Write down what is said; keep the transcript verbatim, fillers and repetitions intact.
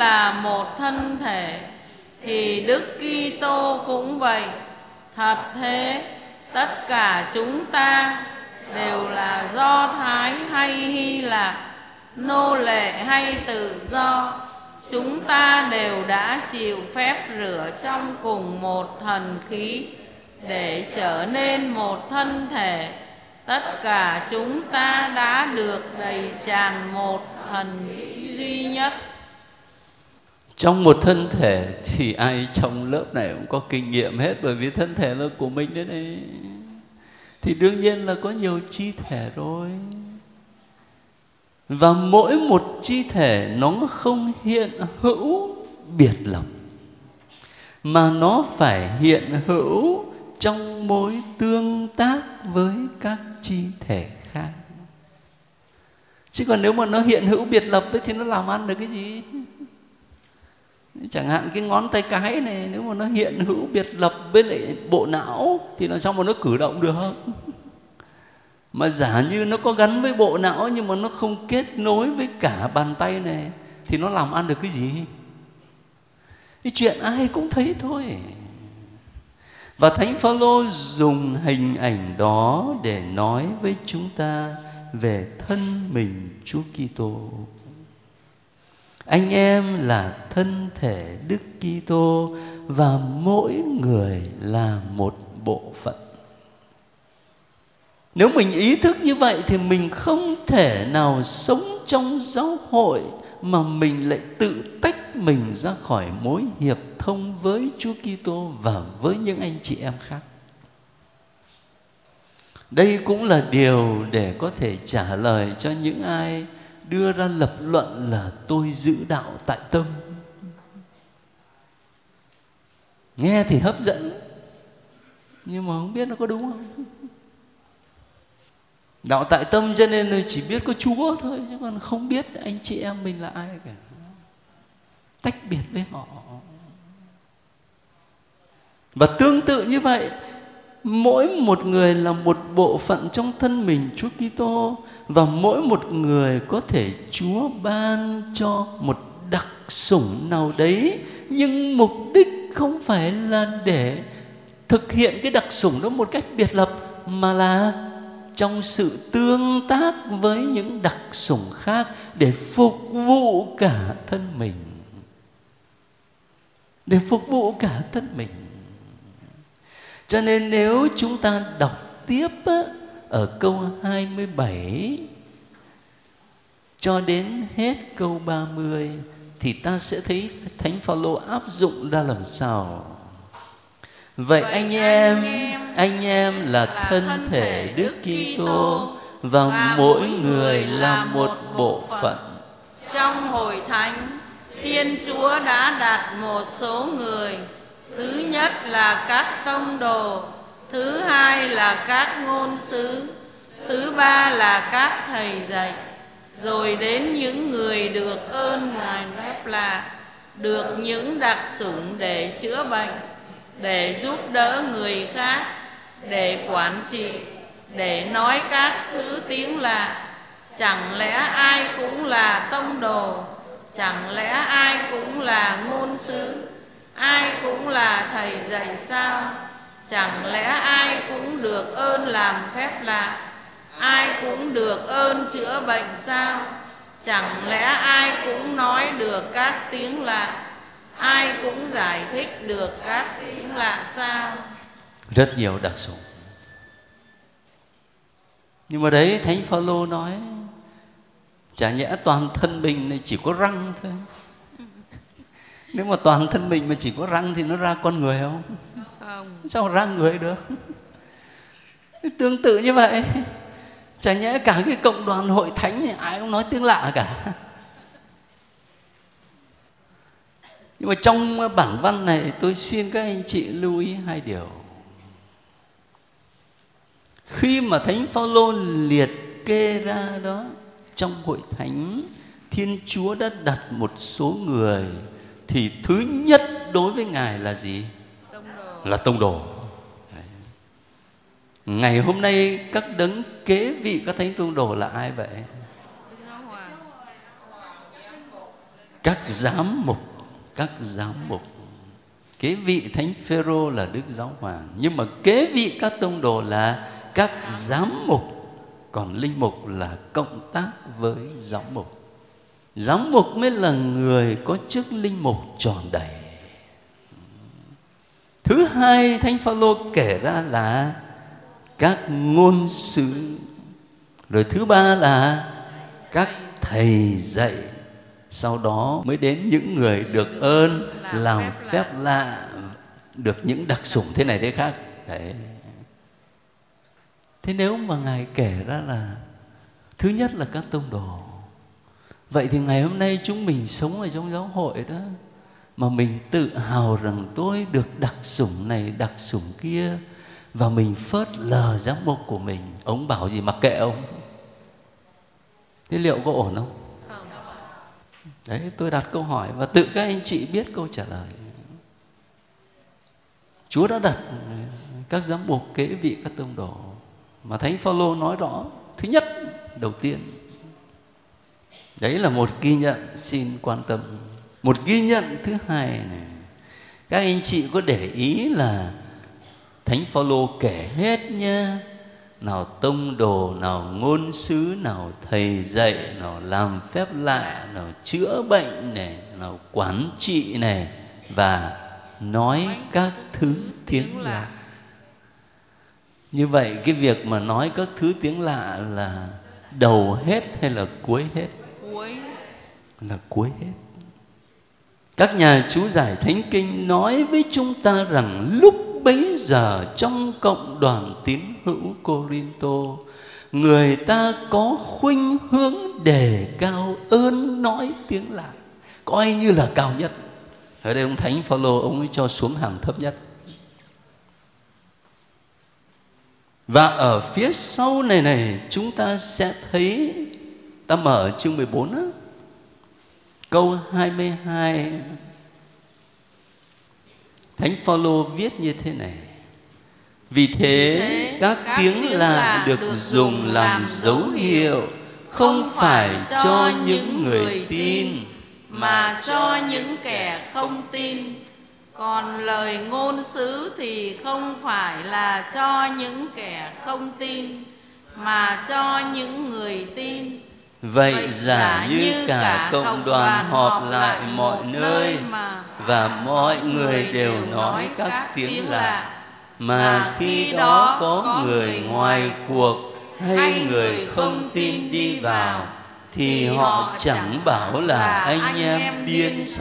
là một thân thể, thì Đức Kitô cũng vậy. Thật thế, tất cả chúng ta đều là Do Thái hay Hy Lạp, nô lệ hay tự do, chúng ta đều đã chịu phép rửa trong cùng một thần khí để trở nên một thân thể. Tất cả chúng ta đã được đầy tràn một thần duy nhất. Trong một thân thể thì ai trong lớp này cũng có kinh nghiệm hết, bởi vì thân thể là của mình đấy này. Thì đương nhiên là có nhiều chi thể rồi. Và mỗi một chi thể nó không hiện hữu biệt lập, mà nó phải hiện hữu trong mối tương tác với các chi thể khác. Chứ còn nếu mà nó hiện hữu biệt lập ấy, thì nó làm ăn được cái gì? Chẳng hạn cái ngón tay cái này, nếu mà nó hiện hữu biệt lập bên lại bộ não thì làm sao mà nó cử động được? Mà giả như nó có gắn với bộ não nhưng mà nó không kết nối với cả bàn tay này thì nó làm ăn được cái gì? Cái chuyện ai cũng thấy thôi. Và Thánh Phaolô dùng hình ảnh đó để nói với chúng ta về thân mình Chúa Kitô. Anh em là thân thể Đức Kitô và mỗi người là một bộ phận. Nếu mình ý thức như vậy thì mình không thể nào sống trong giáo hội mà mình lại tự tách mình ra khỏi mối hiệp thông với Chúa Kitô và với những anh chị em khác. Đây cũng là điều để có thể trả lời cho những ai đưa ra lập luận là tôi giữ đạo tại tâm. Nghe thì hấp dẫn, nhưng mà không biết nó có đúng không. Đạo tại tâm cho nên chỉ biết có Chúa thôi, chứ còn không biết anh chị em mình là ai cả. Tách biệt với họ. Và tương tự như vậy, mỗi một người là một bộ phận trong thân mình Chúa Kitô, và mỗi một người có thể Chúa ban cho một đặc sủng nào đấy, nhưng mục đích không phải là để thực hiện cái đặc sủng đó một cách biệt lập, mà là trong sự tương tác với những đặc sủng khác để phục vụ cả thân mình. Để phục vụ cả thân mình. Cho nên nếu chúng ta đọc tiếp á, ở câu hai mươi bảy cho đến hết câu ba mươi thì ta sẽ thấy Thánh Phaolô áp dụng ra làm sao. Vậy anh em, anh em là thân thể Đức Kitô và mỗi người là một bộ phận. Trong hội thánh, Thiên Chúa đã đặt một số người. Thứ nhất là các tông đồ, thứ hai là các ngôn sứ, thứ ba là các thầy dạy, rồi đến những người được ơn Ngài phép lạ, được những đặc sủng để chữa bệnh, để giúp đỡ người khác, để quản trị, để nói các thứ tiếng lạ. Chẳng lẽ ai cũng là tông đồ, chẳng lẽ ai cũng là ngôn sứ, ai cũng là thầy dạy sao? Chẳng lẽ ai cũng được ơn làm phép lạ, ai cũng được ơn chữa bệnh sao? Chẳng lẽ ai cũng nói được các tiếng lạ, ai cũng giải thích được các tiếng lạ sao? Rất nhiều đặc sủng. Nhưng mà đấy, Thánh Phaolô nói chả nhẽ toàn thân mình này chỉ có răng thôi. Nếu mà toàn thân mình mà chỉ có răng thì nó ra con người không? Không. Sao ra người được? Tương tự như vậy, chả nhẽ cả cái cộng đoàn hội thánh này ai cũng nói tiếng lạ cả. Nhưng mà trong bản văn này tôi xin các anh chị lưu ý hai điều. Khi mà Thánh Phaolô liệt kê ra đó, trong hội thánh Thiên Chúa đã đặt một số người, thì thứ nhất đối với Ngài là gì? Tông đồ. Là tông đồ. Đấy. Ngày hôm nay các đấng kế vị các thánh tông đồ là ai vậy? các giám mục, các giám mục. Kế vị Thánh Phêrô là Đức Giáo Hoàng, nhưng mà kế vị các tông đồ là các giám mục, còn linh mục là cộng tác với giám mục. Giám mục mới là người có chức linh mục tròn đầy. Thứ hai Thánh Phaolô kể ra là các ngôn sứ. Rồi thứ ba là các thầy dạy. Sau đó mới đến những người được ơn làm phép lạ, được những đặc sủng thế này thế khác. Đấy. Thế nếu mà Ngài kể ra là thứ nhất là các tông đồ, vậy thì ngày hôm nay chúng mình sống ở trong giáo hội đó, mà mình tự hào rằng tôi được đặc sủng này, đặc sủng kia, và mình phớt lờ giám mục của mình, ông bảo gì mặc kệ ông, thế liệu có ổn không? Đấy, tôi đặt câu hỏi và tự các anh chị biết câu trả lời. Chúa đã đặt các giám mục kế vị các tông đồ, mà Thánh Phaolô nói rõ thứ nhất, đầu tiên. Đấy là một ghi nhận, xin quan tâm. Một ghi nhận thứ hai này, các anh chị có để ý là Thánh Phaolô kể hết nha, nào tông đồ, nào ngôn sứ, nào thầy dạy, nào làm phép lạ, nào chữa bệnh này, nào quản trị này, và nói các thứ tiếng lạ. Như vậy cái việc mà nói các thứ tiếng lạ là đầu hết hay là cuối hết? Cuối. Là cuối hết. Các nhà chú giải Thánh Kinh nói với chúng ta rằng lúc bấy giờ trong cộng đoàn tín hữu Cô-rin-tô, người ta có khuynh hướng đề cao ơn nói tiếng lạ, coi như là cao nhất. Ở đây ông Thánh Phaolô ông ấy cho xuống hàng thấp nhất. Và ở phía sau này này chúng ta sẽ thấy, ta mở chương mười bốn á, câu hai mươi hai, Thánh Phaolô viết như thế này: vì thế, thế các, các tiếng lạ được, được dùng làm dấu hiệu, không phải cho những người tin, mà cho những kẻ không tin. Còn lời ngôn sứ thì không phải là cho những kẻ không tin, mà cho những người tin. Vậy giả như cả cộng đoàn họp lại mọi nơi, và mọi người đều nói các tiếng lạ, mà khi đó có người ngoài cuộc hay người không tin đi vào, thì họ chẳng bảo là anh em điên sao?